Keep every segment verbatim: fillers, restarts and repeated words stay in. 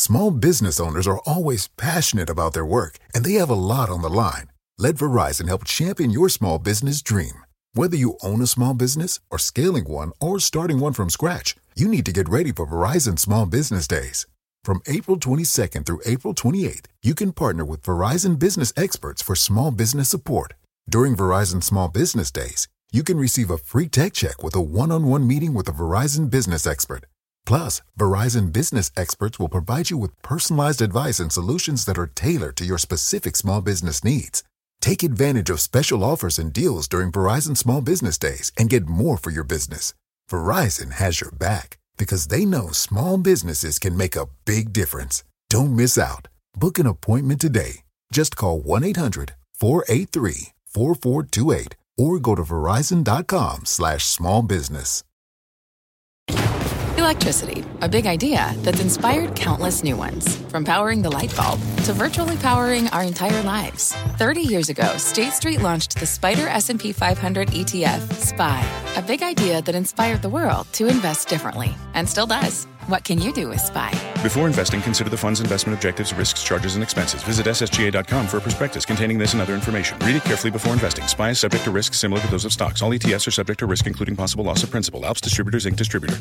Small business owners are always passionate about their work, and they have a lot on the line. Let Verizon help champion your small business dream. Whether you own a small business or scaling one or starting one from scratch, you need to get ready for Verizon Small Business Days. From April twenty-second through April twenty-eighth, you can partner with Verizon business experts for small business support. During Verizon Small Business Days, you can receive a free tech check with a one-on-one meeting with a Verizon business expert. Plus, Verizon business experts will provide you with personalized advice and solutions that are tailored to your specific small business needs. Take advantage of special offers and deals during Verizon Small Business Days and get more for your business. Verizon has your back because they know small businesses can make a big difference. Don't miss out. Book an appointment today. Just call one eight hundred four eight three four four two eight or go to verizon.com slash small business. Electricity, a big idea that's inspired countless new ones. From powering the light bulb to virtually powering our entire lives. thirty years ago, State Street launched the Spider S and P five hundred E T F, S P Y, a big idea that inspired the world to invest differently, and still does. What can you do with S P Y? Before investing, consider the fund's investment objectives, risks, charges, and expenses. Visit S S G A dot com for a prospectus containing this and other information. Read it carefully before investing. S P Y is subject to risks similar to those of stocks. All E T Fs are subject to risk, including possible loss of principal. Alps Distributors, Incorporated. Distributor.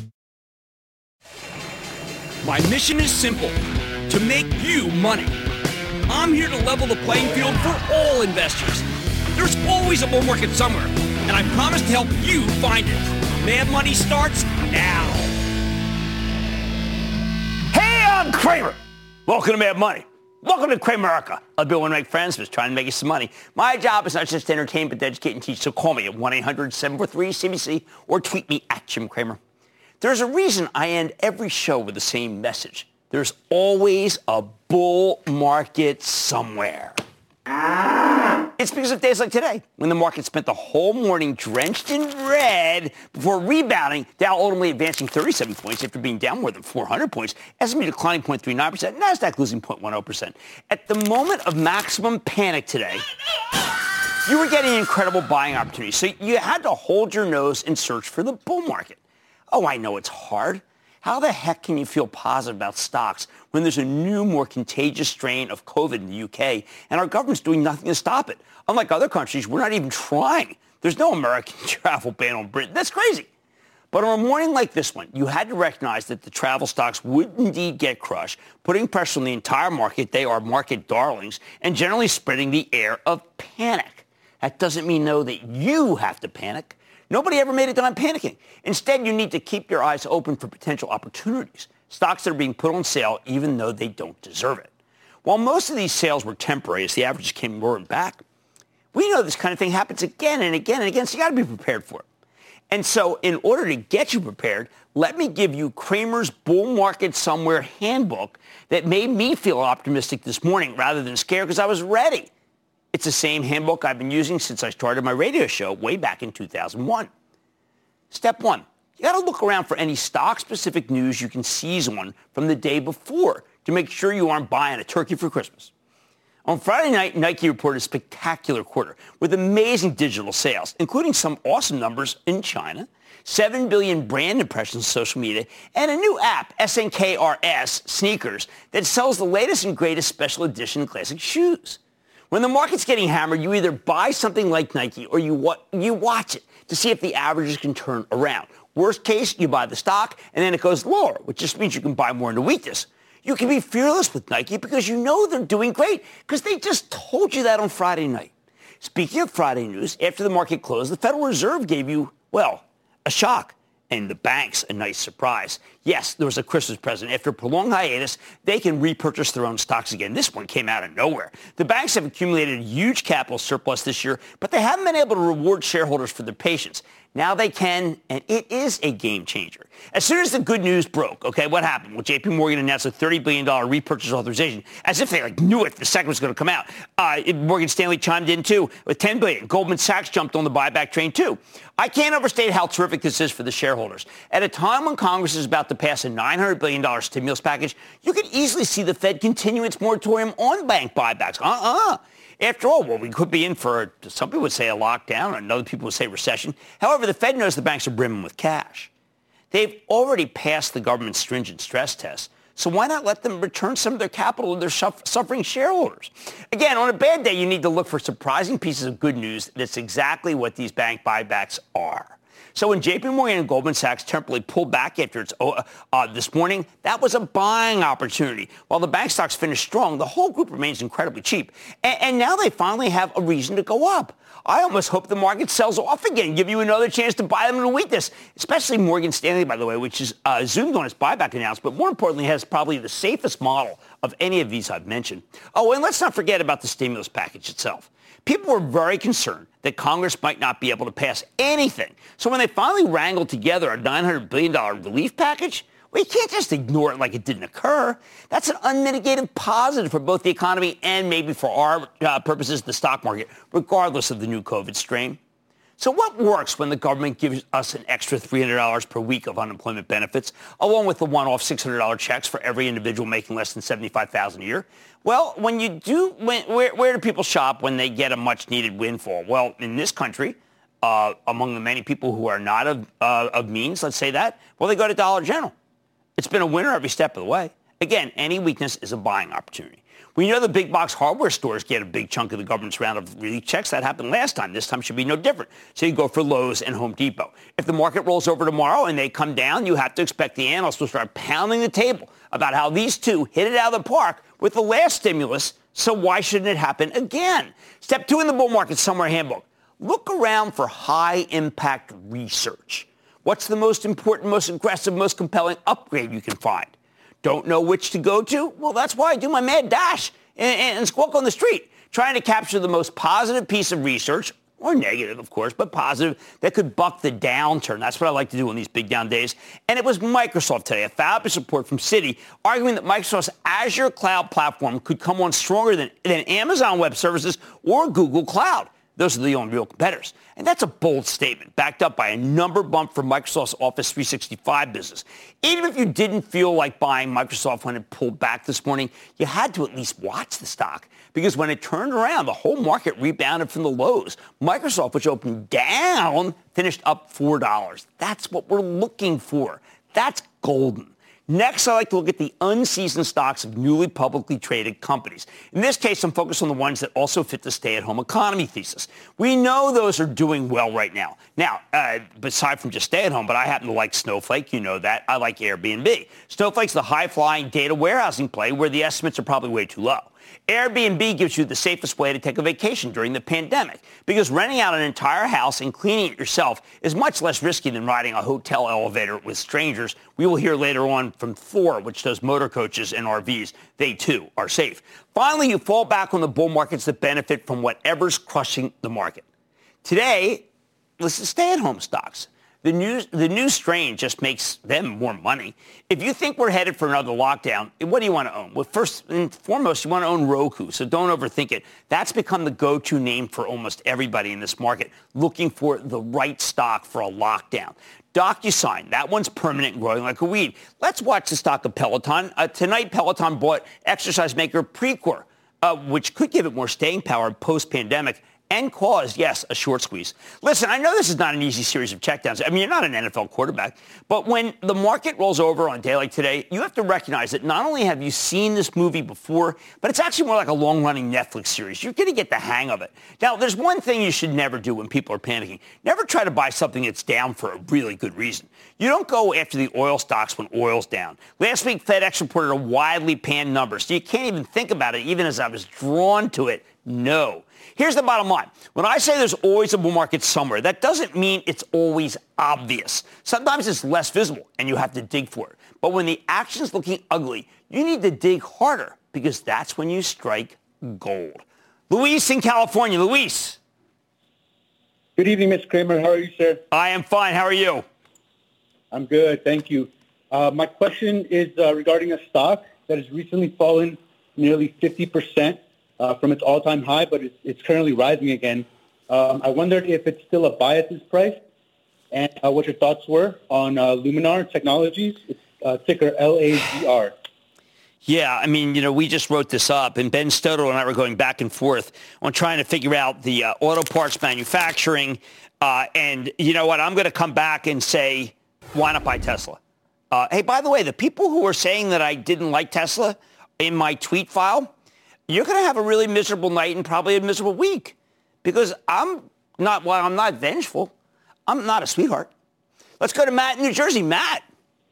My mission is simple, to make you money. I'm here to level the playing field for all investors. There's always a bull market somewhere, and I promise to help you find it. Mad Money starts now. Hey, I'm Kramer. Welcome to Mad Money. Welcome to Cramerica. I'll be one to make friends, just trying to make you some money. My job is not just to entertain, but to educate and teach, so call me at one eight hundred seven four three C B C or tweet me at Jim Cramer. There's a reason I end every show with the same message. There's always a bull market somewhere. It's because of days like today, when the market spent the whole morning drenched in red before rebounding, Dow ultimately advancing thirty-seven points after being down more than four hundred points, S and P declining zero point three nine percent, NASDAQ losing zero point one zero percent. At the moment of maximum panic today, you were getting incredible buying opportunities, so you had to hold your nose and search for the bull market. Oh, I know it's hard. How the heck can you feel positive about stocks when there's a new, more contagious strain of COVID in the U K and our government's doing nothing to stop it? Unlike other countries, we're not even trying. There's no American travel ban on Britain. That's crazy. But on a morning like this one, you had to recognize that the travel stocks would indeed get crushed, putting pressure on the entire market. They are market darlings and generally spreading the air of panic. That doesn't mean, though, that you have to panic. Nobody ever made a dime panicking. Instead, you need to keep your eyes open for potential opportunities, stocks that are being put on sale even though they don't deserve it. While most of these sales were temporary as the averages came roaring back, we know this kind of thing happens again and again and again, so you got to be prepared for it. And so in order to get you prepared, let me give you Cramer's Bull Market Somewhere handbook that made me feel optimistic this morning rather than scared because I was ready. It's the same handbook I've been using since I started my radio show way back in two thousand one. Step one, you got to look around for any stock-specific news you can seize on from the day before to make sure you aren't buying a turkey for Christmas. On Friday night, Nike reported a spectacular quarter with amazing digital sales, including some awesome numbers in China, seven billion brand impressions on social media, and a new app, S N K R S Sneakers, that sells the latest and greatest special edition classic shoes. When the market's getting hammered, you either buy something like Nike or you wa- you watch it to see if the averages can turn around. Worst case, you buy the stock, and then it goes lower, which just means you can buy more in the weakness. You can be fearless with Nike because you know they're doing great because they just told you that on Friday night. Speaking of Friday news, after the market closed, the Federal Reserve gave you, well, a shock. And the banks, a nice surprise. Yes, there was a Christmas present. After a prolonged hiatus, they can repurchase their own stocks again. This one came out of nowhere. The banks have accumulated a huge capital surplus this year, but they haven't been able to reward shareholders for their patience. Now they can, and it is a game changer. As soon as the good news broke, okay, what happened? Well, J P Morgan announced a thirty billion dollars repurchase authorization, as if they like knew it the second it was going to come out. Uh, Morgan Stanley chimed in, too, with ten billion dollars. Goldman Sachs jumped on the buyback train, too. I can't overstate how terrific this is for the shareholders. At a time when Congress is about to pass a nine hundred billion dollars stimulus package, you could easily see the Fed continue its moratorium on bank buybacks. Uh-uh. After all, well, we could be in for, some people would say a lockdown, and other people would say recession. However, the Fed knows the banks are brimming with cash. They've already passed the government's stringent stress test, So why not let them return some of their capital to their suffering shareholders? Again, on a bad day, you need to look for surprising pieces of good news. That's exactly what these bank buybacks are. So when J P Morgan and Goldman Sachs temporarily pulled back after its uh, uh, this morning, that was a buying opportunity. While the bank stocks finished strong, the whole group remains incredibly cheap. And, and now they finally have a reason to go up. I almost hope the market sells off again, give you another chance to buy them in a weakness, especially Morgan Stanley, by the way, which is uh, zoomed on its buyback announcement, but more importantly has probably the safest model of any of these I've mentioned. Oh, and let's not forget about the stimulus package itself. People were very concerned that Congress might not be able to pass anything. So when they finally wrangled together a nine hundred billion dollars relief package, well, you can't just ignore it like it didn't occur. That's an unmitigated positive for both the economy and maybe for our uh, purposes, the stock market, regardless of the new COVID strain. So what works when the government gives us an extra three hundred dollars per week of unemployment benefits, along with the one-off six hundred dollars checks for every individual making less than seventy-five thousand dollars a year? Well, when you do, when, where, where do people shop when they get a much-needed windfall? Well, in this country, uh, among the many people who are not of, uh, of means, let's say that, well, they go to Dollar General. It's been a winner every step of the way. Again, any weakness is a buying opportunity. We know the big box hardware stores get a big chunk of the government's round of relief checks. That happened last time. This time should be no different. So you go for Lowe's and Home Depot. If the market rolls over tomorrow and they come down, you have to expect the analysts will start pounding the table about how these two hit it out of the park with the last stimulus. So why shouldn't it happen again? Step two in the bull market summary handbook. Look around for high-impact research. What's the most important, most aggressive, most compelling upgrade you can find? Don't know which to go to? Well, that's why I do my mad dash and, and squawk on the street, trying to capture the most positive piece of research, or negative, of course, but positive, that could buck the downturn. That's what I like to do on these big down days. And it was Microsoft today, a fabulous report from Citi, arguing that Microsoft's Azure cloud platform could come on stronger than, than Amazon Web Services or Google Cloud. Those are the only real competitors. And that's a bold statement, backed up by a number bump for Microsoft's Office three sixty-five business. Even if you didn't feel like buying Microsoft when it pulled back this morning, you had to at least watch the stock. Because when it turned around, the whole market rebounded from the lows. Microsoft, which opened down, finished up four dollars. That's what we're looking for. That's golden. Next, I like to look at the unseasoned stocks of newly publicly traded companies. In this case, I'm focused on the ones that also fit the stay-at-home economy thesis. We know those are doing well right now. Now, uh, aside from just stay-at-home, but I happen to like Snowflake. You know that. I like Airbnb. Snowflake's the high-flying data warehousing play where the estimates are probably way too low. Airbnb gives you the safest way to take a vacation during the pandemic because renting out an entire house and cleaning it yourself is much less risky than riding a hotel elevator with strangers. We will hear later on from Thor, which does motor coaches and R Vs. They, too, are safe. Finally, you fall back on the bull markets that benefit from whatever's crushing the market. Today, this is stay-at-home stocks. The new, the new strain just makes them more money. If you think we're headed for another lockdown, what do you want to own? Well, first and foremost, you want to own Roku, so don't overthink it. That's become the go-to name for almost everybody in this market, looking for the right stock for a lockdown. DocuSign, that one's permanent and growing like a weed. Let's watch the stock of Peloton. Uh, tonight, Peloton bought exercise maker Precor, uh, which could give it more staying power post-pandemic, and caused, yes, a short squeeze. Listen, I know this is not an easy series of checkdowns. I mean, you're not an N F L quarterback. But when the market rolls over on a day like today, you have to recognize that not only have you seen this movie before, but it's actually more like a long-running Netflix series. You're going to get the hang of it. Now, there's one thing you should never do when people are panicking. Never try to buy something that's down for a really good reason. You don't go after the oil stocks when oil's down. Last week, FedEx reported a widely panned number, so you can't even think about it, even as I was drawn to it. No. Here's the bottom line. When I say there's always a bull market somewhere, that doesn't mean it's always obvious. Sometimes it's less visible, and you have to dig for it. But when the action's looking ugly, you need to dig harder, because that's when you strike gold. Luis in California. Luis. Good evening, Mister Cramer. How are you, sir? I am fine. How are you? I'm good. Thank you. Uh, my question is uh, regarding a stock that has recently fallen nearly fifty percent. Uh, from its all-time high, but it's, it's currently rising again. Um, I wondered if it's still a buy at this price, and uh, what your thoughts were on uh, Luminar Technologies, it's, uh, ticker L A Z R. Yeah, I mean, you know, we just wrote this up, and Ben Stoto and I were going back and forth on trying to figure out the uh, auto parts manufacturing, uh, and you know what, I'm going to come back and say, why not buy Tesla? Uh, hey, by the way, the people who are saying that I didn't like Tesla in my tweet file, you're going to have a really miserable night and probably a miserable week because I'm not, well, I'm not vengeful. I'm not a sweetheart. Let's go to Matt in New Jersey. Matt.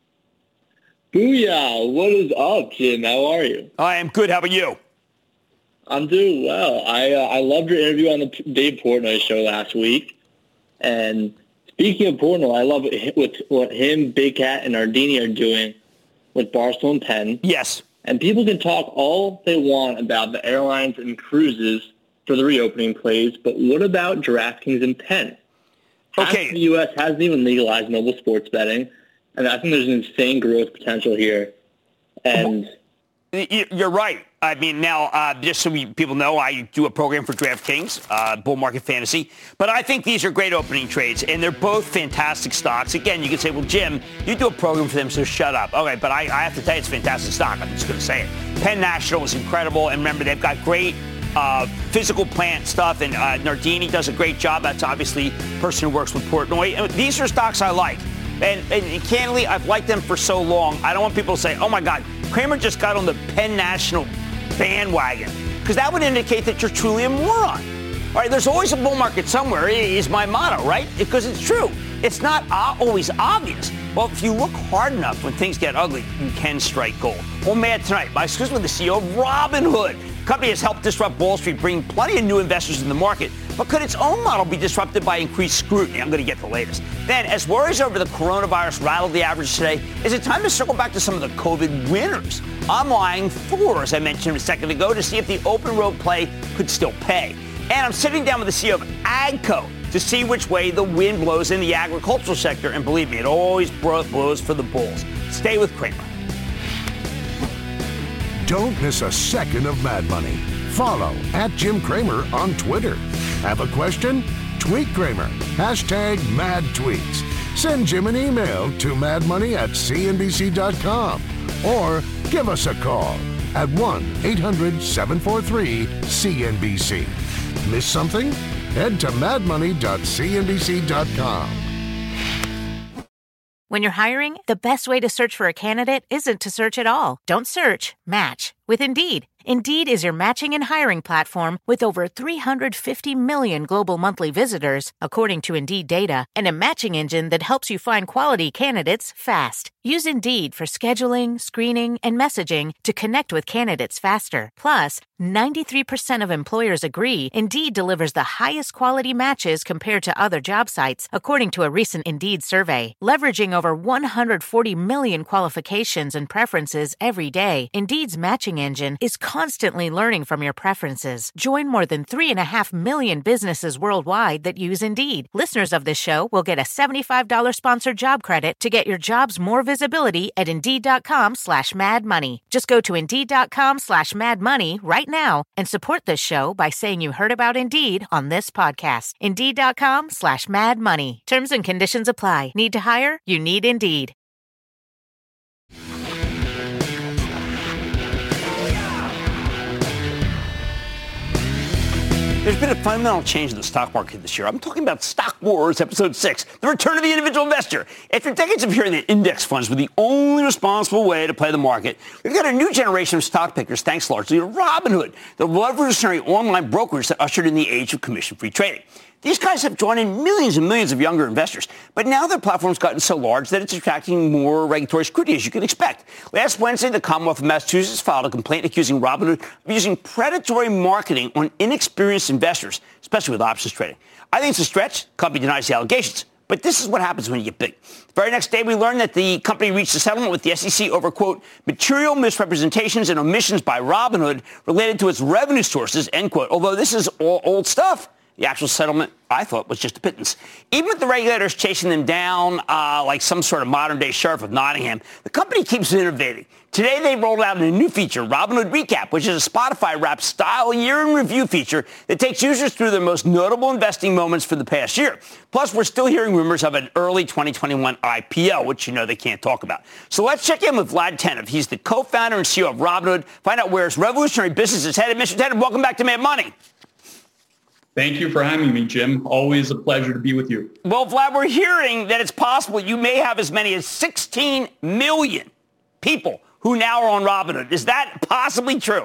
Booyah. What is up, Jim? How are you? I am good. How about you? I'm doing well. I uh, I loved your interview on the Dave Portnoy show last week. And speaking of Portnoy, I love what, what him, Big Cat, and Ardini are doing with Barstool and Penn. Yes. And people can talk all they want about the airlines and cruises for the reopening plays, but what about DraftKings and Penn? Okay. Half the U S hasn't even legalized mobile sports betting, and I think there's an insane growth potential here. And you're right. I mean, now, uh, just so we, people know, I do a program for DraftKings, uh, Bull Market Fantasy. But I think these are great opening trades, and they're both fantastic stocks. Again, you can say, well, Jim, you do a program for them, so shut up. Okay, but I, I have to tell you, it's a fantastic stock. I'm just going to say it. Penn National was incredible, and remember, they've got great uh, physical plant stuff, and uh, Nardini does a great job. That's obviously a person who works with Portnoy. And these are stocks I like. And, and candidly, I've liked them for so long. I don't want people to say, oh, my God, Cramer just got on the Penn National bandwagon, because that would indicate that you're truly a moron. All right, there's always a bull market somewhere is my motto, right? Because it's true. It's not always obvious. Well, if you look hard enough when things get ugly, you can strike gold. Well, Mad tonight, my excuse with the C E O of Robinhood. The company has helped disrupt Wall Street, bringing plenty of new investors in the market. But could its own model be disrupted by increased scrutiny? I'm going to get the latest. Then, as worries over the coronavirus rattled the average today, is it time to circle back to some of the COVID winners? I'm lying four, as I mentioned a second ago, to see if the open road play could still pay. And I'm sitting down with the C E O of AGCO to see which way the wind blows in the agricultural sector. And believe me, it always blows for the bulls. Stay with Cramer. Don't miss a second of Mad Money. Follow at Jim Cramer on Twitter. Have a question? Tweet Cramer. Hashtag Mad Tweets. Send Jim an email to madmoney at c n b c dot com or give us a call at one eight hundred seven four three C N B C. Miss something? Head to mad money dot c n b c dot com. When you're hiring, the best way to search for a candidate isn't to search at all. Don't search, match with Indeed. Indeed is your matching and hiring platform with over three hundred fifty million global monthly visitors, according to Indeed data, and a matching engine that helps you find quality candidates fast. Use Indeed for scheduling, screening, and messaging to connect with candidates faster. Plus, ninety-three percent of employers agree Indeed delivers the highest quality matches compared to other job sites, according to a recent Indeed survey. Leveraging over one hundred forty million qualifications and preferences every day, Indeed's matching engine is constantly learning from your preferences. Join more than three and a half million businesses worldwide that use Indeed. Listeners of this show will get a seventy-five dollars sponsored job credit to get your jobs more visibility at Indeed.com slash Mad Money. Just go to Indeed.com slash Mad Money right now and support this show by saying you heard about Indeed on this podcast. Indeed.com slash Mad Money. Terms and conditions apply. Need to hire? You need Indeed. There's been a fundamental change in the stock market this year. I'm talking about Stock Wars, Episode six, the return of the individual investor. After decades of hearing that index funds were the only responsible way to play the market, we've got a new generation of stock pickers thanks largely to Robinhood, the revolutionary online brokerage that ushered in the age of commission-free trading. These guys have drawn in millions and millions of younger investors, but now their platform's gotten so large that it's attracting more regulatory scrutiny, as you can expect. Last Wednesday, the Commonwealth of Massachusetts filed a complaint accusing Robinhood of using predatory marketing on inexperienced investors, especially with options trading. I think it's a stretch. The company denies the allegations. But this is what happens when you get big. The very next day, we learned that the company reached a settlement with the S E C over, quote, material misrepresentations and omissions by Robinhood related to its revenue sources, end quote. Although this is all old stuff. The actual settlement, I thought, was just a pittance. Even with the regulators chasing them down uh, like some sort of modern-day sheriff of Nottingham, the company keeps innovating. Today, they rolled out a new feature, Robinhood Recap, which is a Spotify-wrap-style year-in-review feature that takes users through their most notable investing moments for the past year. Plus, we're still hearing rumors of an early twenty twenty-one I P O, which you know they can't talk about. So let's check in with Vlad Tenev. He's the co-founder and C E O of Robinhood. Find out where his revolutionary business is headed. Mister Tenev, welcome back to Mad Money. Thank you for having me, Jim. Always a pleasure to be with you. Well, Vlad, we're hearing that it's possible you may have as many as sixteen million people who now are on Robinhood. Is that possibly true?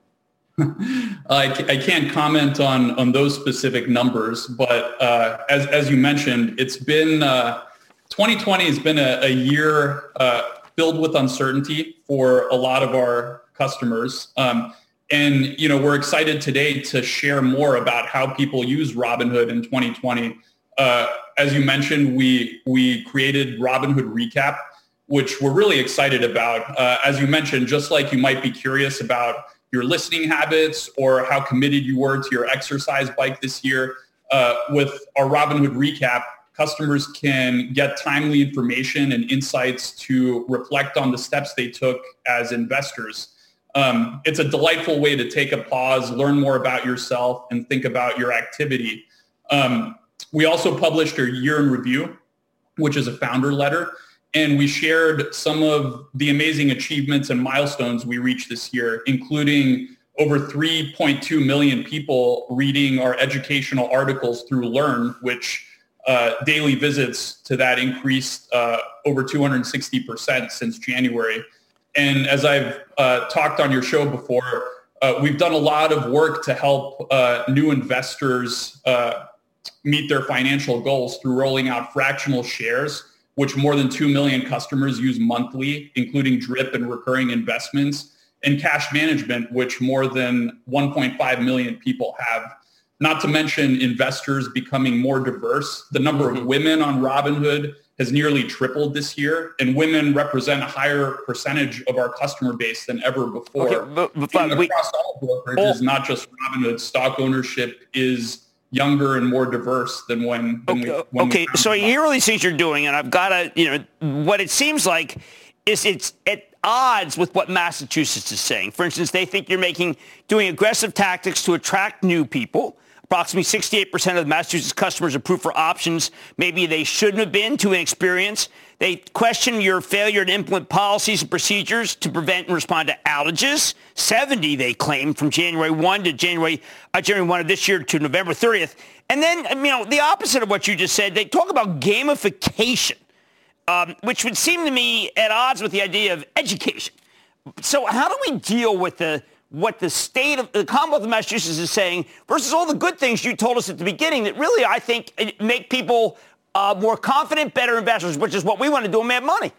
I, I can't comment on, on those specific numbers, but uh, as, as you mentioned, it's been uh, twenty twenty has been a, a year uh, filled with uncertainty for a lot of our customers. Um, and, you know, we're excited today to share more about how people use Robinhood in twenty twenty. Uh, as you mentioned, we we created Robinhood Recap, which we're really excited about. Uh, as you mentioned, just like you might be curious about your listening habits or how committed you were to your exercise bike this year, uh, with our Robinhood Recap, customers can get timely information and insights to reflect on the steps they took as investors. Um, it's a delightful way to take a pause, learn more about yourself, and think about your activity. Um, we also published our year in review, which is a founder letter. And we shared some of the amazing achievements and milestones we reached this year, including over three point two million people reading our educational articles through Learn, which uh, daily visits to that increased uh, over two hundred sixty percent since January. And as I've uh, talked on your show before, uh, we've done a lot of work to help uh, new investors uh, meet their financial goals through rolling out fractional shares, which more than two million customers use monthly, including DRIP and recurring investments, and cash management, which more than one point five million people have. Not to mention investors becoming more diverse. The number mm-hmm. of women on Robinhood has nearly tripled this year, and women represent a higher percentage of our customer base than ever before. Okay, but, but, but we, across all brokerages, oh. not just Robinhood, stock ownership is younger and more diverse than when, when okay, we when okay. we So here are all these things you're doing, and I've got to, you know, what it seems like is it's at odds with what Massachusetts is saying. For instance, they think you're making doing aggressive tactics to attract new people. Approximately sixty-eight percent of the Massachusetts customers approved for options maybe they shouldn't have been to inexperience. They question your failure to implement policies and procedures to prevent and respond to outages. seventy, they claim, from January first to January, uh, January first of this year to November thirtieth. And then, you know, the opposite of what you just said, they talk about gamification, um, which would seem to me at odds with the idea of education. So how do we deal with the what the state of the Commonwealth of Massachusetts is saying versus all the good things you told us at the beginning that really, I think, make people uh, more confident, better investors, which is what we want to do on Mad Money?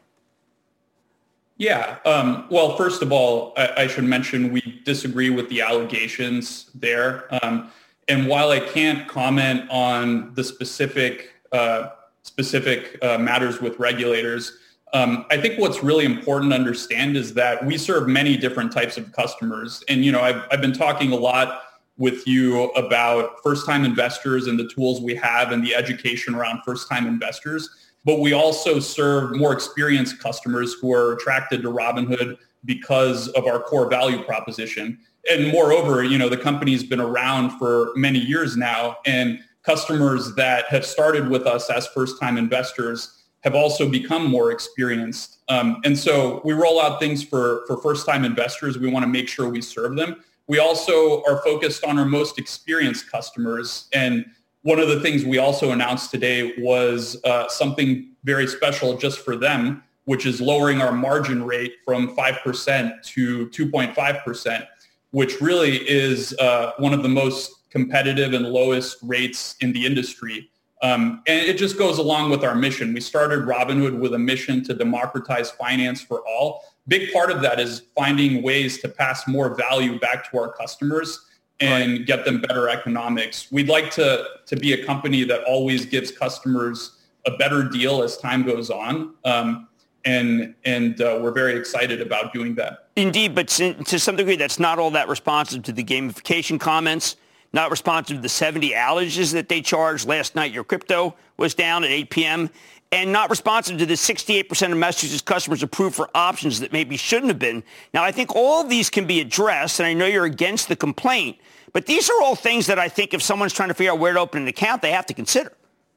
Yeah. Um, well, first of all, I, I should mention we disagree with the allegations there. Um, and while I can't comment on the specific uh, specific uh, matters with regulators, Um, I think what's really important to understand is that we serve many different types of customers. And, you know, I've, I've been talking a lot with you about first-time investors and the tools we have and the education around first-time investors. But we also serve more experienced customers who are attracted to Robinhood because of our core value proposition. And moreover, you know, the company's been around for many years now, and customers that have started with us as first-time investors have also become more experienced. Um, and so we roll out things for, for first-time investors. We want to make sure we serve them. We also are focused on our most experienced customers. And one of the things we also announced today was uh, something very special just for them, which is lowering our margin rate from five percent to two point five percent, which really is uh, one of the most competitive and lowest rates in the industry. Um, and it just goes along with our mission. We started Robinhood with a mission to democratize finance for all. Big part of that is finding ways to pass more value back to our customers and right. get them better economics. We'd like to, to be a company that always gives customers a better deal as time goes on. Um, and and uh, we're very excited about doing that. Indeed, but to some degree, that's not all that responsive to the gamification comments. Not responsive to the seventy outages that they charged. Last night, your crypto was down at eight p.m. And not responsive to the sixty-eight percent of Massachusetts customers approved for options that maybe shouldn't have been. Now, I think all of these can be addressed, and I know you're against the complaint, but these are all things that I think if someone's trying to figure out where to open an account, they have to consider.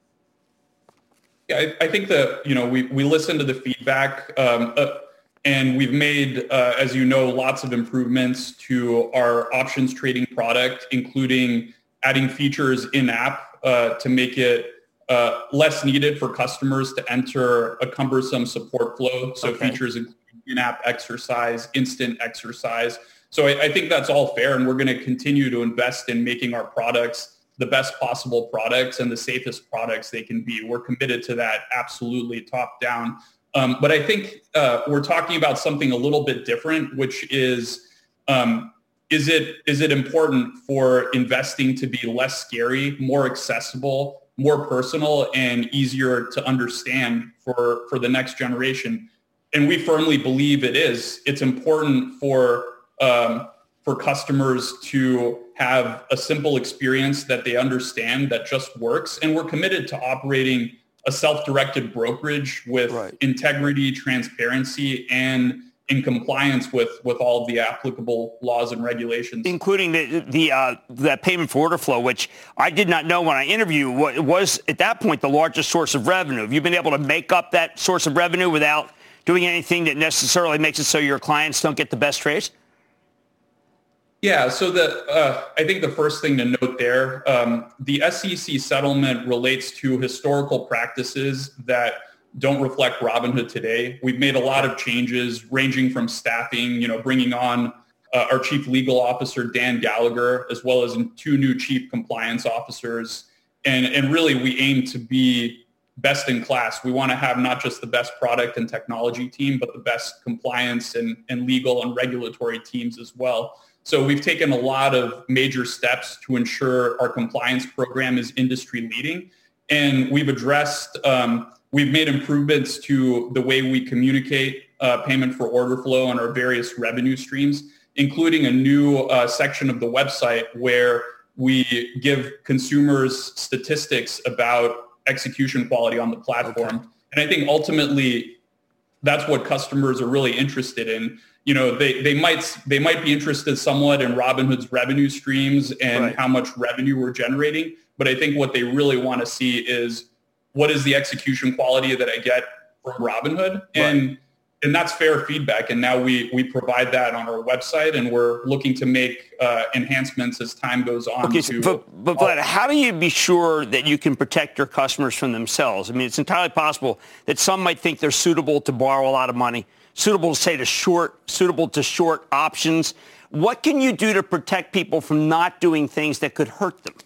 Yeah, I, I think that, you know, we, we listen to the feedback, um, uh, and we've made, uh, as you know, lots of improvements to our options trading product, including adding features in-app uh, to make it uh, less needed for customers to enter a cumbersome support flow. So okay. features include in-app exercise, instant exercise. So I, I think that's all fair, and we're going to continue to invest in making our products the best possible products and the safest products they can be. We're committed to that, absolutely, top down. Um, but I think uh, we're talking about something a little bit different, which is, um, is it is it important for investing to be less scary, more accessible, more personal, and easier to understand for, for the next generation? And we firmly believe it is. It's important for um, for customers to have a simple experience that they understand that just works. And we're committed to operating a self-directed brokerage with right. integrity, transparency, and in compliance with, with all of the applicable laws and regulations. Including the the uh, that payment for order flow, which I did not know when I interviewed you, was at that point the largest source of revenue. Have you been able to make up that source of revenue without doing anything that necessarily makes it so your clients don't get the best trades? Yeah, so the uh, I think the first thing to note there, um, the S E C settlement relates to historical practices that don't reflect Robinhood today. We've made a lot of changes ranging from staffing, you know, bringing on uh, our chief legal officer, Dan Gallagher, as well as two new chief compliance officers. And, and really, we aim to be best in class. We want to have not just the best product and technology team, but the best compliance and, and legal and regulatory teams as well. So we've taken a lot of major steps to ensure our compliance program is industry leading. And we've addressed, um, we've made improvements to the way we communicate uh, payment for order flow on our various revenue streams, including a new uh, section of the website where we give consumers statistics about execution quality on the platform. Okay. And I think ultimately that's what customers are really interested in. You know, they, they might they might be interested somewhat in Robinhood's revenue streams and right. how much revenue we're generating. But I think what they really want to see is what is the execution quality that I get from Robinhood? And right. and that's fair feedback. And now we we provide that on our website, and we're looking to make uh, enhancements as time goes on. Okay, to, but, but Vlad, how do you be sure that you can protect your customers from themselves? I mean, it's entirely possible that some might think they're suitable to borrow a lot of money, suitable to say to short, suitable to short options. What can you do to protect people from not doing things that could hurt them?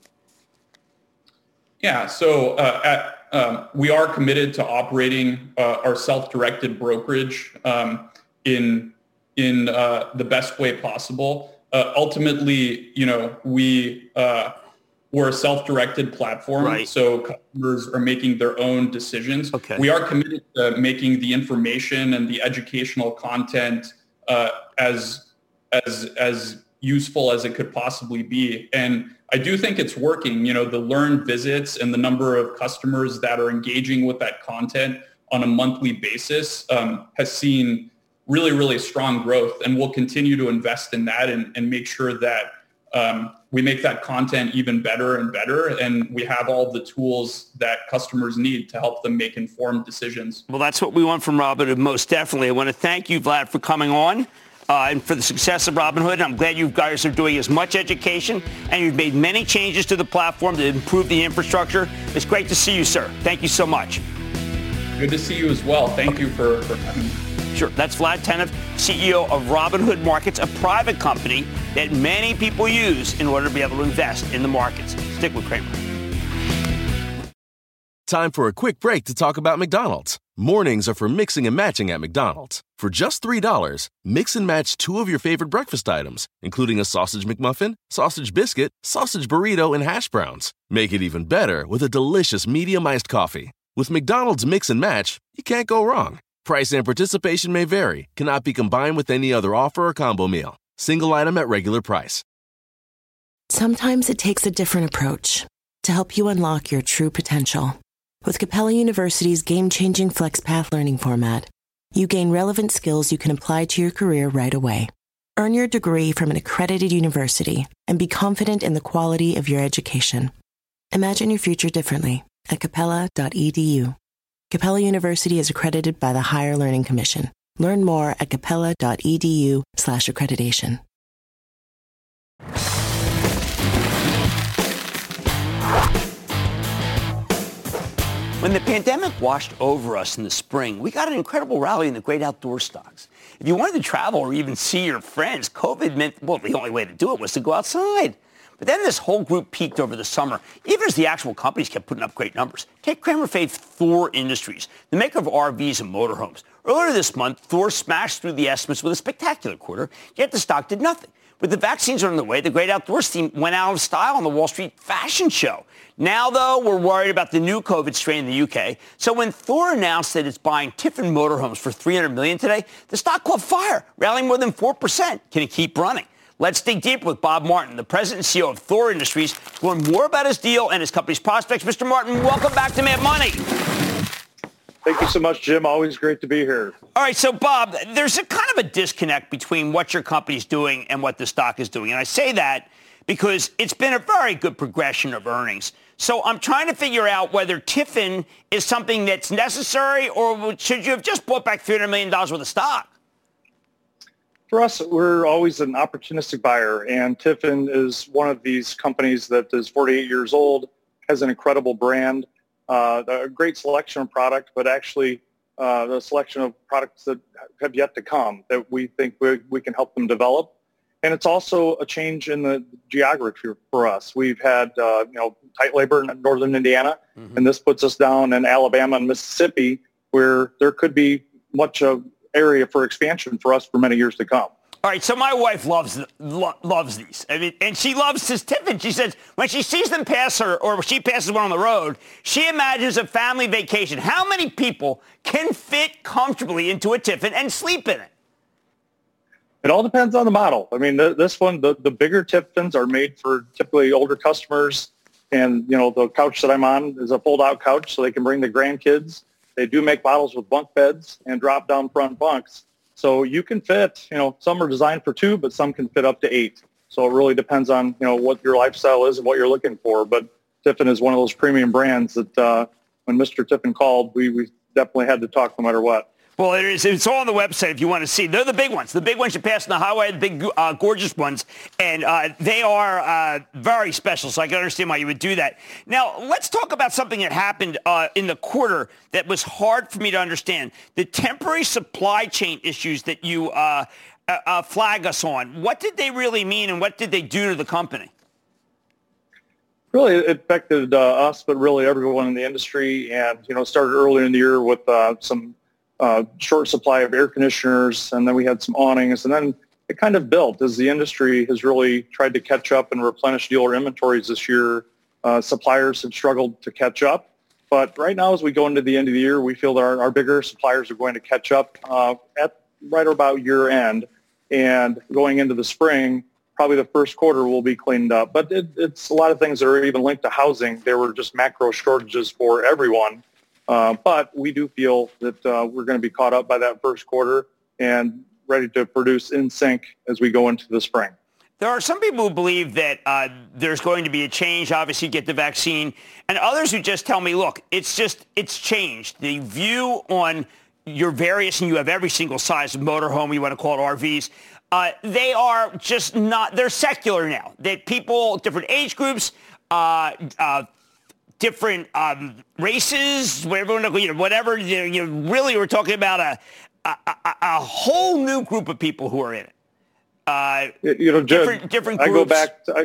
Yeah, so uh, at, um, we are committed to operating uh, our self-directed brokerage um, in in uh, the best way possible. Uh, ultimately, you know, we uh, we're a self-directed platform, right. so customers are making their own decisions. Okay. We are committed to making the information and the educational content uh, as as as useful as it could possibly be. And I do think it's working. You know, the learned visits and the number of customers that are engaging with that content on a monthly basis um, has seen really, really strong growth. And we'll continue to invest in that and, and make sure that um, we make that content even better and better. And we have all the tools that customers need to help them make informed decisions. Well, that's what we want from Robinhood, most definitely. I want to thank you, Vlad, for coming on. Uh, and for the success of Robinhood. I'm glad you guys are doing as much education, and you've made many changes to the platform to improve the infrastructure. It's great to see you, sir. Thank you so much. Good to see you as well. Thank okay. you for, for having me. Sure. That's Vlad Tenev, C E O of Robinhood Markets, a private company that many people use in order to be able to invest in the markets. Stick with Cramer. Time for a quick break to talk about McDonald's. Mornings are for mixing and matching at McDonald's. For just three dollars, mix and match two of your favorite breakfast items, including a sausage McMuffin, sausage biscuit, sausage burrito, and hash browns. Make it even better with a delicious medium iced coffee. With McDonald's Mix and Match, you can't go wrong. Price and participation may vary, cannot be combined with any other offer or combo meal. Single item at regular price. Sometimes it takes a different approach to help you unlock your true potential. With Capella University's game-changing FlexPath learning format, you gain relevant skills you can apply to your career right away. Earn your degree from an accredited university and be confident in the quality of your education. Imagine your future differently at capella dot e d u. Capella University is accredited by the Higher Learning Commission. Learn more at capella dot e d u slash accreditation. When the pandemic washed over us in the spring, we got an incredible rally in the great outdoor stocks. If you wanted to travel or even see your friends, COVID meant, well, the only way to do it was to go outside. But then this whole group peaked over the summer, even as the actual companies kept putting up great numbers. Take Cramer fave Thor Industries, the maker of R Vs and motorhomes. Earlier this month, Thor smashed through the estimates with a spectacular quarter, yet the stock did nothing. With the vaccines on the way, the great outdoors team went out of style on the Wall Street fashion show. Now, though, we're worried about the new COVID strain in the U K. So when Thor announced that it's buying Tiffin Motorhomes for three hundred million dollars today, the stock caught fire, rallying more than four percent. Can it keep running? Let's dig deep with Bob Martin, the president and C E O of Thor Industries, to learn more about his deal and his company's prospects. Mister Martin, welcome back to Mad Money. Thank you so much, Jim. Always great to be here. All right, so, Bob, there's a kind of a disconnect between what your company's doing and what the stock is doing. And I say that because it's been a very good progression of earnings. So I'm trying to figure out whether Tiffin is something that's necessary, or should you have just bought back three hundred million dollars worth of stock? For us, we're always an opportunistic buyer, and Tiffin is one of these companies that is forty-eight years old, has an incredible brand, uh, a great selection of product, but actually uh, the selection of products that have yet to come that we think we, we can help them develop. And it's also a change in the geography for us. We've had uh, you know tight labor in northern Indiana, mm-hmm. and this puts us down in Alabama and Mississippi, where there could be much of area for expansion for us for many years to come. All right, so my wife loves lo- loves these. I mean, and she loves this Tiffin. She says when she sees them pass her, or she passes one on the road, she imagines a family vacation. How many people can fit comfortably into a Tiffin and sleep in it? It all depends on the model. I mean, th- this one, the, the bigger Tiffins are made for typically older customers. And, you know, the couch that I'm on is a fold-out couch, so they can bring the grandkids. They do make models with bunk beds and drop-down front bunks. So you can fit, you know, some are designed for two, but some can fit up to eight. So it really depends on, you know, what your lifestyle is and what you're looking for. But Tiffin is one of those premium brands that uh, when Mister Tiffin called, we, we definitely had to talk no matter what. Well, it is, it's all on the website if you want to see. They're the big ones. The big ones you pass on the highway, the big, uh, gorgeous ones. And uh, they are uh, very special, so I can understand why you would do that. Now, let's talk about something that happened uh, in the quarter that was hard for me to understand. The temporary supply chain issues that you uh, uh, uh, flag us on. What did they really mean, and what did they do to the company? Really, it affected uh, us, but really everyone in the industry. And, you know, started earlier in the year with uh, some Uh, short supply of air conditioners, and then we had some awnings, and then it kind of built as the industry has really tried to catch up and replenish dealer inventories this year. Uh, suppliers have struggled to catch up, but right now as we go into the end of the year, we feel that our, our bigger suppliers are going to catch up uh, at right about year end, and going into the spring, probably the first quarter will be cleaned up. But it, it's a lot of things that are even linked to housing. There were just macro shortages for everyone. Uh, but we do feel that uh, we're going to be caught up by that first quarter and ready to produce in sync as we go into the spring. There are some people who believe that uh, there's going to be a change, obviously you get the vaccine, and others who just tell me, look, it's just, it's changed. The view on your various, and you have every single size of motorhome, you want to call it R Vs, uh, they are just not, they're secular now. That people, different age groups, uh, uh, different um, races, whatever, you know, whatever, you know, you really we're talking about a, a, a, a whole new group of people who are in it. Uh, you know, Jim, different, different groups. I go back to, I,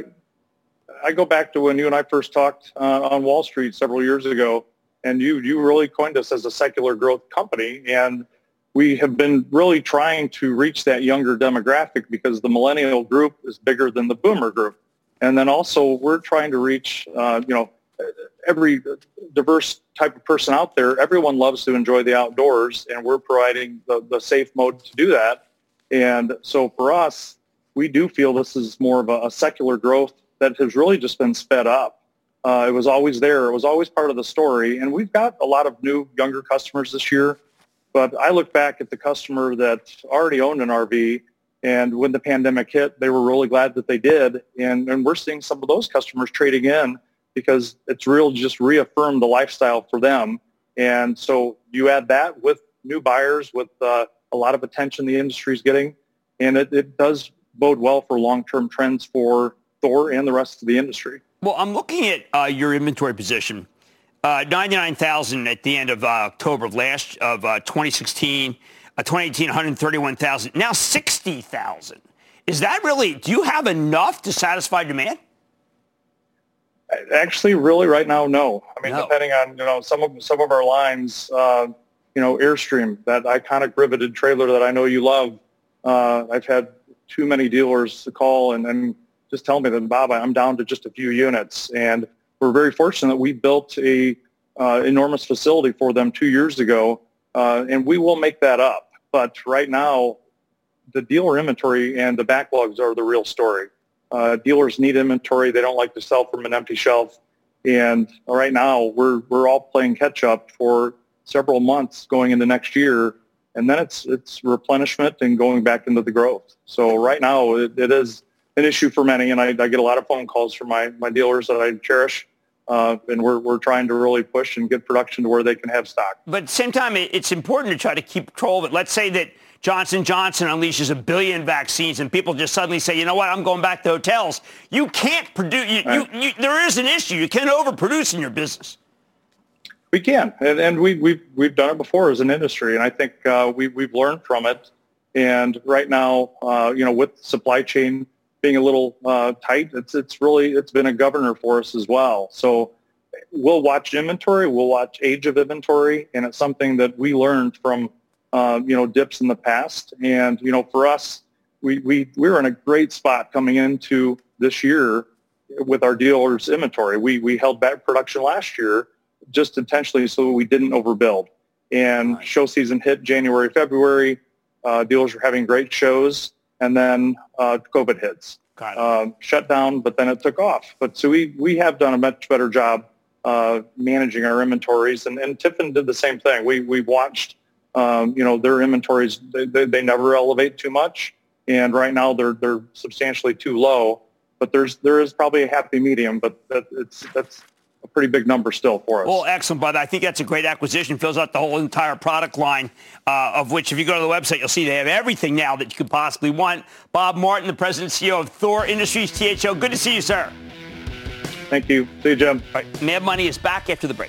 I go back to when you and I first talked uh, on Wall Street several years ago, and you, you really coined us as a secular growth company. And we have been really trying to reach that younger demographic because the millennial group is bigger than the boomer group. And then also we're trying to reach, uh, you know, every diverse type of person out there. Everyone loves to enjoy the outdoors, and we're providing the, the safe mode to do that. And so for us, we do feel this is more of a, a secular growth that has really just been sped up. Uh, it was always there. It was always part of the story. And we've got a lot of new, younger customers this year. But I look back at the customer that already owned an R V, and when the pandemic hit, they were really glad that they did. And, and we're seeing some of those customers trading in because it's real just reaffirmed the lifestyle for them. And so you add that with new buyers, with uh, a lot of attention the industry is getting, and it, it does bode well for long-term trends for Thor and the rest of the industry. Well, I'm looking at uh, your inventory position. uh, ninety-nine thousand at the end of uh, October of last of uh, twenty sixteen, uh, twenty eighteen, one hundred thirty-one thousand. Now sixty thousand. Is that really? Do you have enough to satisfy demand? Actually, really, right now, no. I mean, no. depending on you know some of some of our lines, uh, you know, Airstream, that iconic riveted trailer that I know you love. Uh, I've had too many dealers to call and, and just tell me that, Bob, I'm down to just a few units. And we're very fortunate that we built a uh, enormous facility for them two years ago, uh, and we will make that up. But right now, the dealer inventory and the backlogs are the real story. Uh, dealers need inventory. They don't like to sell from an empty shelf. And right now, we're we're all playing catch up for several months going into next year, and then it's it's replenishment and going back into the growth. So right now, it, it is an issue for many, and I, I get a lot of phone calls from my, my dealers that I cherish, uh, and we're we're trying to really push and get production to where they can have stock. But at the same time, it's important to try to keep control of it. Let's say that Johnson and Johnson unleashes a billion vaccines and people just suddenly say, you know what, I'm going back to hotels. You can't produce. You, right. you, you, there is an issue. You can't overproduce in your business. We can, and, and we, we've we've done it before as an industry, and I think uh, we we've learned from it. And right now, uh, you know, with supply chain being a little uh, tight, it's it's really it's been a governor for us as well. So we'll watch inventory, we'll watch age of inventory, and it's something that we learned from uh, you know dips in the past. And you know, for us, we we we were in a great spot coming into this year with our dealers' inventory. We we held back production last year just intentionally so we didn't overbuild. And right. show season hit January, February. Uh, dealers were having great shows, and then uh, COVID hits. Uh, shut down, but then it took off. But so we, we have done a much better job uh, managing our inventories, and, and Tiffin did the same thing. We we watched, um, you know, their inventories. They, they, they never elevate too much, and right now they're they're substantially too low. But there's there is probably a happy medium, but that, it's that's. a pretty big number still for us. Well, excellent, Bud. I think that's a great acquisition. Fills out the whole entire product line, uh, of which, if you go to the website, you'll see they have everything now that you could possibly want. Bob Martin, the president and C E O of Thor Industries T H O. Good to see you, sir. Thank you. See you, Jim. All right, Mad Money is back after the break.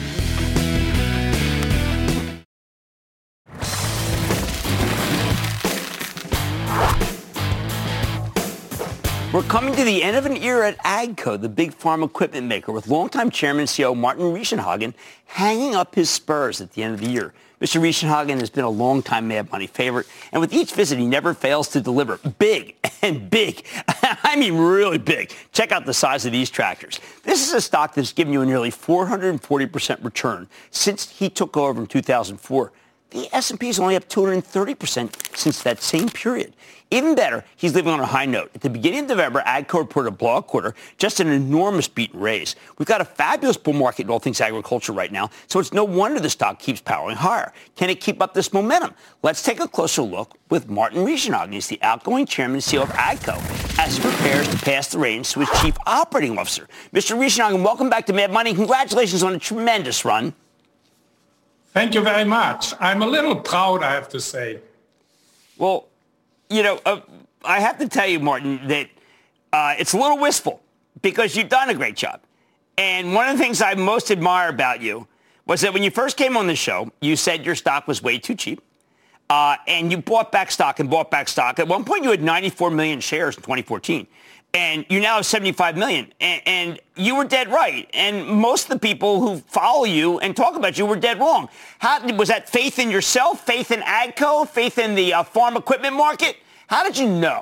We're coming to the end of an era at AGCO, the big farm equipment maker, with longtime chairman and C E O Martin Richenhagen hanging up his spurs at the end of the year. Mister Richenhagen has been a longtime Mad Money favorite, and with each visit, he never fails to deliver big and big. I mean, really big. Check out the size of these tractors. This is a stock that's given you a nearly four hundred forty percent return since he took over in two thousand four. The S and P is only up two hundred thirty percent since that same period. Even better, he's leaving on a high note. At the beginning of November, AGCO reported a blowout quarter, just an enormous beat and raise. We've got a fabulous bull market in all things agriculture right now, so it's no wonder the stock keeps powering higher. Can it keep up this momentum? Let's take a closer look with Martin Richenhagen. He's the outgoing chairman and C E O of AGCO, as he prepares to pass the reins to his chief operating officer. Mister Richenhagen, welcome back to Mad Money. Congratulations on a tremendous run. Thank you very much. I'm a little proud, I have to say. Well, you know, uh, I have to tell you, Martin, that uh, it's a little wistful because you've done a great job. And one of the things I most admire about you was that when you first came on the show, you said your stock was way too cheap. Uh, and you bought back stock and bought back stock. At one point, you had ninety-four million shares in twenty fourteen. And you now have seventy-five million. And, and you were dead right. And most of the people who follow you and talk about you were dead wrong. How, was that faith in yourself, faith in AGCO, faith in the uh, farm equipment market? How did you know?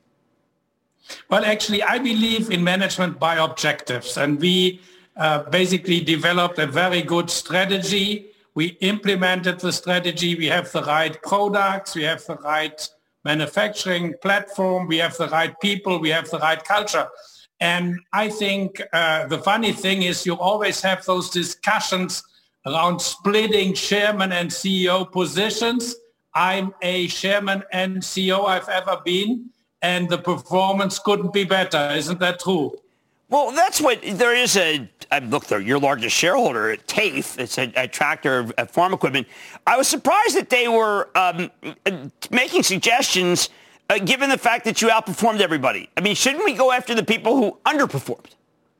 Well, actually, I believe in management by objectives. And we uh, basically developed a very good strategy. We implemented the strategy. We have the right products. We have the right manufacturing platform, we have the right people, we have the right culture. And I think uh, the funny thing is you always have those discussions around splitting chairman and C E O positions. I'm a chairman and C E O I've ever been, and the performance couldn't be better. Isn't that true? Well, that's what there is a, a look, they're your largest shareholder at T A F E. It's a, a tractor of, of farm equipment. I was surprised that they were um, making suggestions, uh, given the fact that you outperformed everybody. I mean, shouldn't we go after the people who underperformed?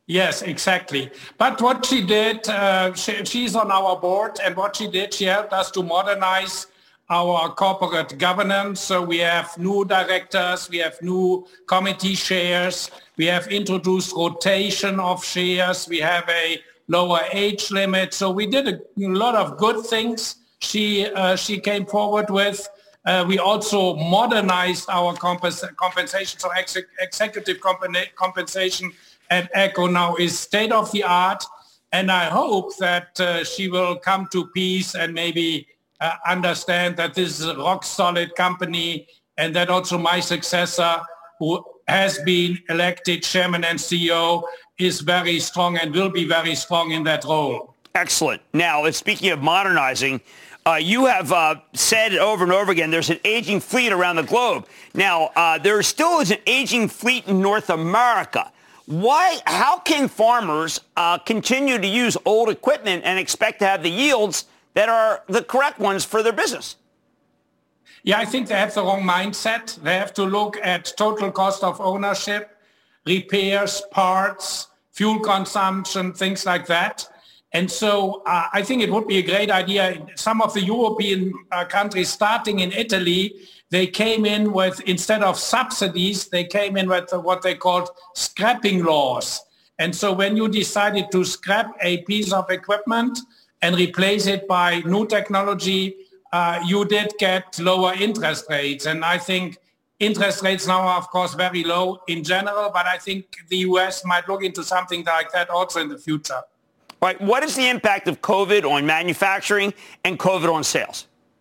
Yes, exactly. But what she did, uh, she, she's on our board, and what she did, she helped us to modernize our corporate governance. So we have new directors, we have new committee chairs, we have introduced rotation of shares, we have a lower age limit. So we did a lot of good things she, uh, she came forward with. Uh, we also modernized our compens- compensation, so ex- executive comp- compensation at ECHO now is state of the art. And I hope that uh, she will come to peace and maybe uh, understand that this is a rock solid company, and that also my successor, who has been elected chairman and C E O, is very strong and will be very strong in that role. Excellent. Now, speaking of modernizing, Uh, you have uh, said over and over again, there's an aging fleet around the globe. Now, uh, there still is an aging fleet in North America. Why? How can farmers uh, continue to use old equipment and expect to have the yields that are the correct ones for their business? Yeah, I think they have the wrong mindset. They have to look at total cost of ownership, repairs, parts, fuel consumption, things like that. And so uh, I think it would be a great idea. Some of the European uh, countries, starting in Italy, they came in with, instead of subsidies, they came in with what they called scrapping laws. And so when you decided to scrap a piece of equipment and replace it by new technology, uh, you did get lower interest rates. And I think interest rates now are, of course, very low in general, but I think the U S might look into something like that also in the future. Right. What is the impact of COVID on manufacturing and COVID on sales?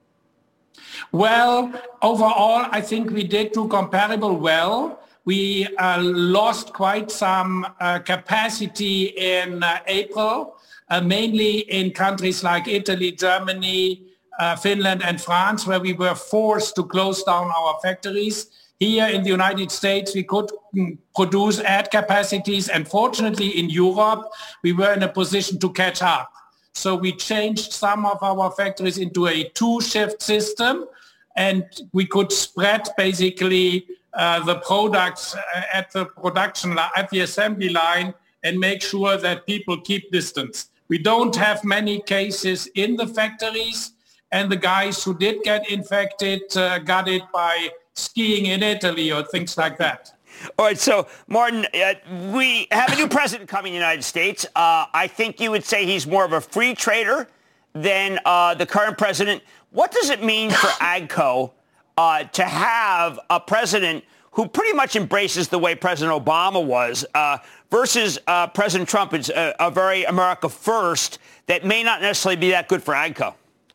Well, overall, I think we did do comparable well. We uh, lost quite some uh, capacity in uh, April, uh, mainly in countries like Italy, Germany, uh, Finland, and France, where we were forced to close down our factories. Here in the United States, we could produce ad capacities, and fortunately in Europe, we were in a position to catch up. So we changed some of our factories into a two-shift system, and we could spread basically uh, the products at the production, at the assembly line, and make sure that people keep distance. We don't have many cases in the factories, and the guys who did get infected uh, got it by skiing in Italy or things like that. All right, so, Martin, uh, we have a new president coming in the United States. Uh, I think you would say he's more of a free trader than uh, the current president. What does it mean for AGCO uh, to have a president who pretty much embraces the way President Obama was uh, versus uh, President Trump? It's a, a very America first that may not necessarily be that good for AGCO.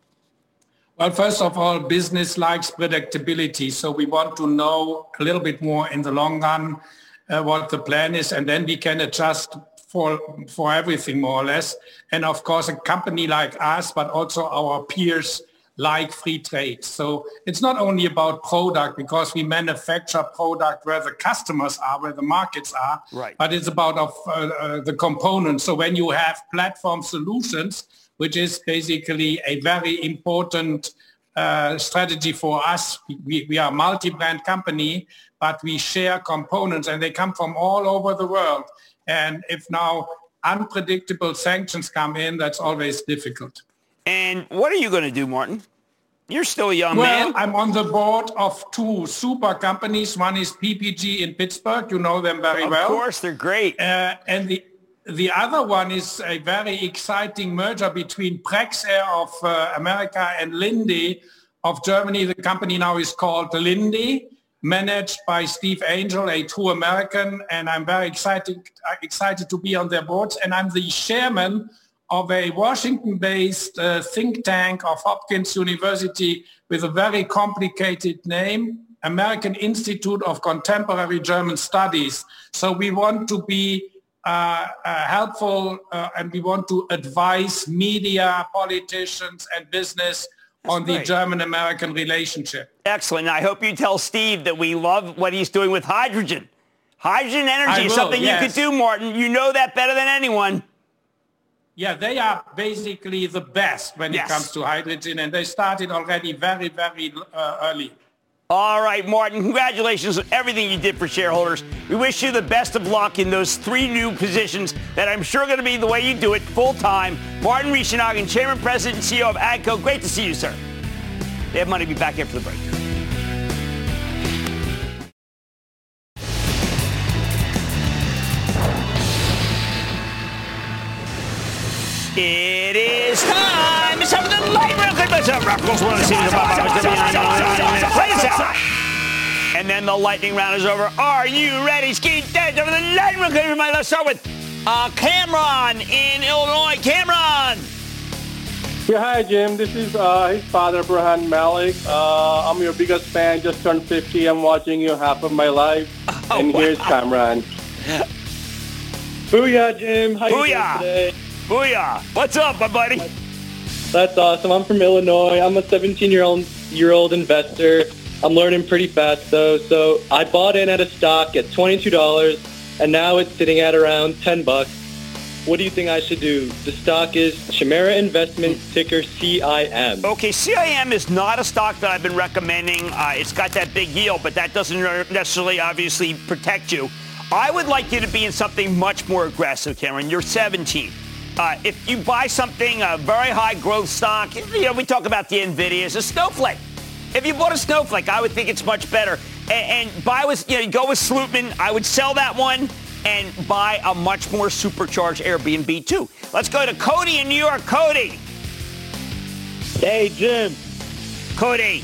Well, first of all, business likes predictability. So we want to know a little bit more in the long run uh, what the plan is, and then we can adjust for for everything more or less. And of course, a company like us, but also our peers, like free trade. So it's not only about product, because we manufacture product where the customers are, where the markets are, right, but it's about of, uh, uh, the components. So when you have platform solutions, which is basically a very important uh, strategy for us. We, we are a multi-brand company, but we share components, and they come from all over the world. And if now unpredictable sanctions come in, that's always difficult. And what are you going to do, Martin? You're still a young well, man. I'm on the board of two super companies. One is P P G in Pittsburgh. You know them very of well. Of course, they're great. Uh, and the The other one is a very exciting merger between Praxair of uh, America and Linde of Germany. The company now is called Linde, managed by Steve Angel, a true American, and I'm very excited excited to be on their boards. And I'm the chairman of a Washington-based uh, think tank of Hopkins University with a very complicated name, American Institute of Contemporary German Studies. So we want to be Uh, uh, helpful uh, and we want to advise media, politicians and business That's on great. the German-American relationship. Excellent. And I hope you tell Steve that we love what he's doing with hydrogen. Hydrogen energy I is will, something yes. you could do, Martin. You know that better than anyone. Yeah, they are basically the best when yes. it comes to hydrogen, and they started already very, very uh, early. All right, Martin, congratulations on everything you did for shareholders. We wish you the best of luck in those three new positions that I'm sure are going to be the way you do it full-time. Martin Richenhagen, Chairman, President, and C E O of AGCO. Great to see you, sir. They have money to be back after the break. It is time. It's time for the light round. And then the lightning round is over. Are you ready? Ski dead over the lightning round. Let's start with uh, Cameron in Illinois. Cameron. Yeah, hi, Jim. This is uh, his father, Burhan Malik. Uh, I'm your biggest fan. Just turned fifty. I'm watching you half of my life. Oh, and wow. Here's Cameron. Booyah, Jim. How Booyah. you doing today? Booyah. What's up, my buddy? That's awesome. I'm from Illinois. I'm a seventeen-year-old year old investor. I'm learning pretty fast, though. So I bought in at a stock at twenty-two dollars, and now it's sitting at around ten bucks. What do you think I should do? The stock is Chimera Investments, ticker C I M. Okay, C I M is not a stock that I've been recommending. Uh, it's got that big yield, but that doesn't necessarily, obviously, protect you. I would like you to be in something much more aggressive, Cameron. You're seventeen. Uh, if you buy something, a very high growth stock, you know, we talk about the NVIDIAs, a Snowflake. If you bought a Snowflake, I would think it's much better. And, and buy with, you know, go with Slootman. I would sell that one and buy a much more supercharged Airbnb too. Let's go to Cody in New York. Cody. Hey, Jim. Cody.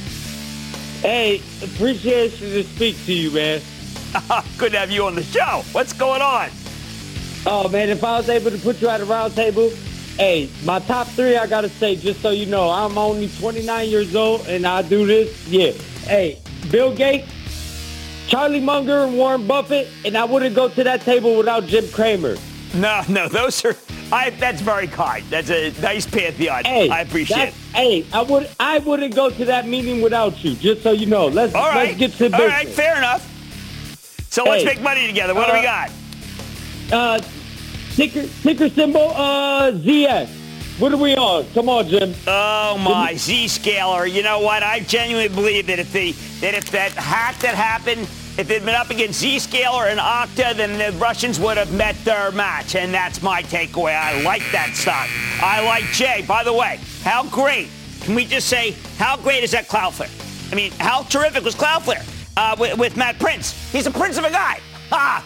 Hey, appreciation to speak to you, man. Good to have you on the show. What's going on? Oh, man, if I was able to put you at a round table, hey, my top three, I got to say, just so you know, I'm only twenty-nine years old, and I do this, yeah. Hey, Bill Gates, Charlie Munger, and Warren Buffett, and I wouldn't go to that table without Jim Cramer. No, no, those are, I, that's very kind. That's a nice pantheon. Hey, I appreciate it. Hey, I, would, I wouldn't go to that meeting without you, just so you know. Let's, All right. let's get to business. All right, fair enough. So hey, let's make money together. What uh, do we got? Uh, ticker, ticker symbol, uh, Z S. What are we on? Come on, Jim. Oh, my, Zscaler. You know what? I genuinely believe that if the that if that hack that happened, if it had been up against Zscaler and Okta, then the Russians would have met their match. And that's my takeaway. I like that stock. I like Jay. By the way, how great, can we just say, how great is that Cloudflare? I mean, how terrific was Cloudflare uh, with, with Matt Prince? He's a prince of a guy. Ha!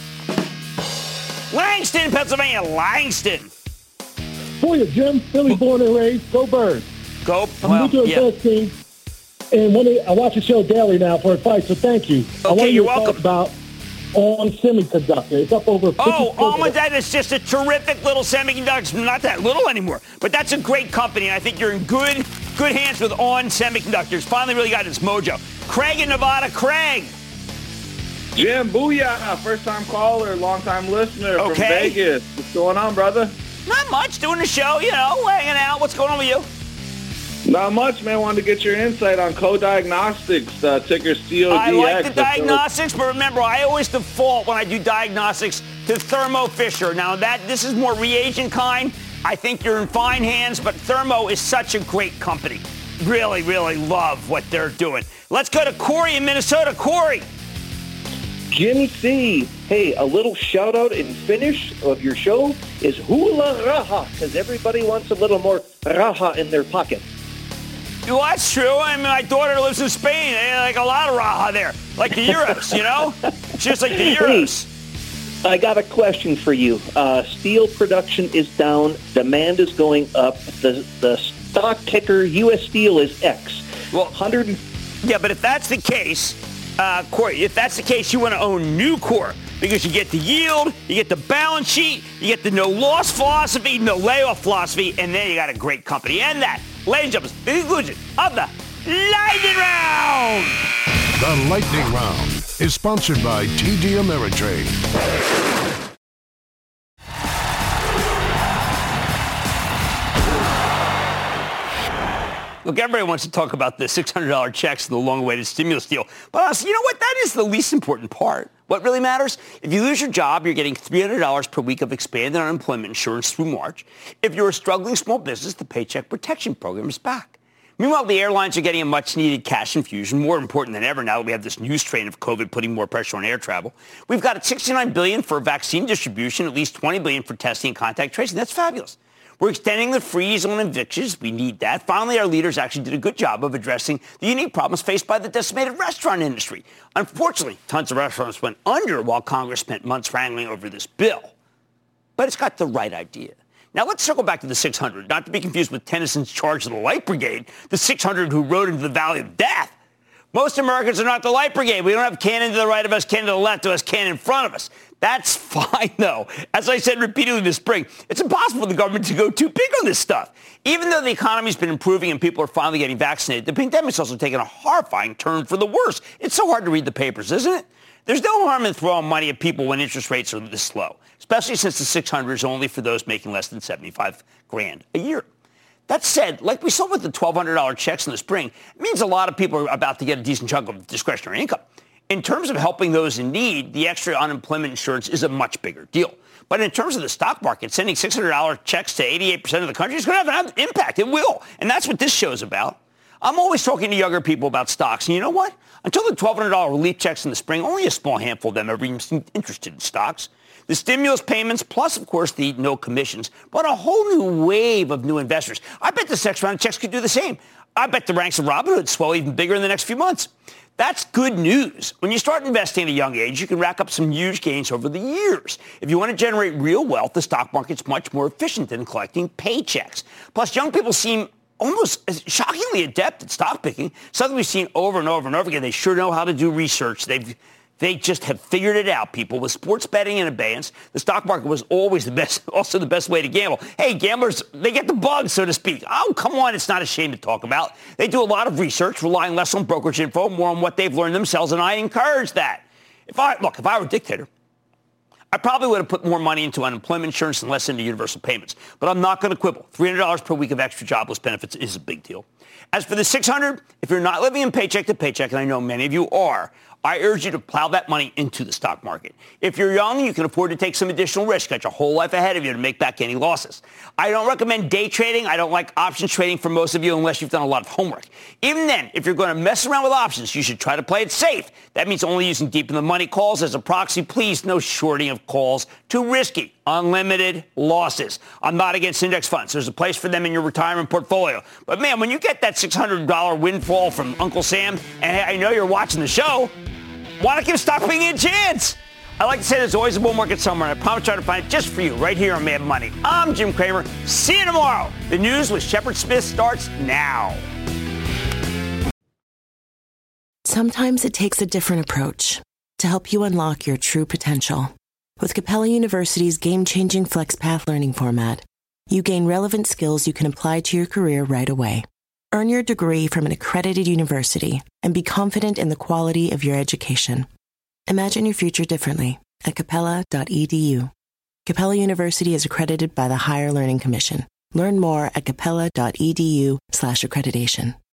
Langston, Pennsylvania. Langston. Booyah, Jim. Philly born and raised. Go Birds. Go. I'm well, new to yeah. investing, and when I watch the show daily now for advice, so thank you. Okay, I want you're you to welcome. Talk about On Semiconductor. It's up over fifty Oh, percent. oh my God, it's just a terrific little semiconductor. Not that little anymore, but that's a great company, and I think you're in good, good hands with On Semiconductors. Finally really got its mojo. Craig in Nevada. Craig. Jim, booyah, first-time caller, long-time listener Okay. from Vegas. What's going on, brother? Not much. Doing the show, you know, hanging out. What's going on with you? Not much, man. Wanted to get your insight on Co-Diagnostics, uh, ticker C O D X. I like the diagnostics, but remember, I always default when I do diagnostics to Thermo Fisher. Now, that this is more reagent kind. I think you're in fine hands, but Thermo is such a great company. Really, really love what they're doing. Let's go to Corey in Minnesota. Corey. Jimmy C. Hey, a little shout out in Finnish of your show is hula raha, because everybody wants a little more raha in their pocket. Well, that's true. I mean, my daughter lives in Spain. They like a lot of raha there, like the euros, you know? Just like the euros. Hey, I got a question for you. Uh, steel production is down. Demand is going up. The the stock ticker U S Steel is X. Well, one hundred. Yeah, but if that's the case, uh, Corey, if that's the case, you want to own Nucor because you get the yield, you get the balance sheet, you get the no loss philosophy, no layoff philosophy, and then you got a great company. And that, ladies and gentlemen, the conclusion of the Lightning Round. The Lightning Round is sponsored by T D Ameritrade. Look, everybody wants to talk about the six hundred dollars checks and the long-awaited stimulus deal. But honestly, you know what? That is the least important part. What really matters? If you lose your job, you're getting three hundred dollars per week of expanded unemployment insurance through March. If you're a struggling small business, the Paycheck Protection Program is back. Meanwhile, the airlines are getting a much-needed cash infusion, more important than ever now that we have this new strain of COVID putting more pressure on air travel. We've got sixty-nine billion dollars for vaccine distribution, at least twenty billion dollars for testing and contact tracing. That's fabulous. We're extending the freeze on evictions. We need that. Finally, our leaders actually did a good job of addressing the unique problems faced by the decimated restaurant industry. Unfortunately, tons of restaurants went under while Congress spent months wrangling over this bill. But it's got the right idea. Now, let's circle back to the six hundred, not to be confused with Tennyson's Charge of the Light Brigade, the six hundred who rode into the Valley of Death. Most Americans are not the Light Brigade. We don't have cannon to the right of us, cannon to the left of us, cannon in front of us. That's fine, though. As I said repeatedly this spring, it's impossible for the government to go too big on this stuff. Even though the economy's been improving and people are finally getting vaccinated, the pandemic's also taken a horrifying turn for the worse. It's so hard to read the papers, isn't it? There's no harm in throwing money at people when interest rates are this low, especially since the six hundred is only for those making less than seventy-five grand a year. That said, like we saw with the twelve hundred dollars checks in the spring, it means a lot of people are about to get a decent chunk of discretionary income. In terms of helping those in need, the extra unemployment insurance is a much bigger deal. But in terms of the stock market, sending six hundred dollars checks to eighty-eight percent of the country is going to have an impact. It will. And that's what this show's about. I'm always talking to younger people about stocks. And you know what? Until the twelve hundred dollars relief checks in the spring, only a small handful of them ever even seemed interested in stocks. The stimulus payments, plus, of course, the no commissions, brought a whole new wave of new investors. I bet this next round of checks could do the same. I bet the ranks of Robinhood swell even bigger in the next few months. That's good news. When you start investing at a young age, you can rack up some huge gains over the years. If you want to generate real wealth, the stock market's much more efficient than collecting paychecks. Plus, young people seem almost shockingly adept at stock picking. Something we've seen over and over and over again. They sure know how to do research. They've They just have figured it out, people. With sports betting in abeyance, the stock market was always the best, also the best way to gamble. Hey, gamblers, they get the bug, so to speak. Oh, come on, it's not a shame to talk about. They do a lot of research, relying less on brokerage info, more on what they've learned themselves, and I encourage that. If I look, if I were a dictator, I probably would have put more money into unemployment insurance and less into universal payments. But I'm not going to quibble. three hundred dollars per week of extra jobless benefits is a big deal. As for the six hundred dollars, if you're not living in paycheck to paycheck, and I know many of you are, I urge you to plow that money into the stock market. If you're young, you can afford to take some additional risk. Got your whole life ahead of you to make back any losses. I don't recommend day trading. I don't like options trading for most of you unless you've done a lot of homework. Even then, if you're going to mess around with options, you should try to play it safe. That means only using deep in the money calls as a proxy. Please, no shorting of calls. Too risky. Unlimited losses. I'm not against index funds. There's a place for them in your retirement portfolio. But man, when you get that six hundred dollars windfall from Uncle Sam, and I know you're watching the show, why not give stock picking a chance? I like to say there's always a bull market somewhere, and I promise to try to find it just for you right here on Mad Money. I'm Jim Cramer. See you tomorrow. The news with Shepard Smith starts now. Sometimes it takes a different approach to help you unlock your true potential. With Capella University's game-changing FlexPath learning format, you gain relevant skills you can apply to your career right away. Earn your degree from an accredited university and be confident in the quality of your education. Imagine your future differently at capella dot e d u. Capella University is accredited by the Higher Learning Commission. Learn more at capella dot e d u slash accreditation.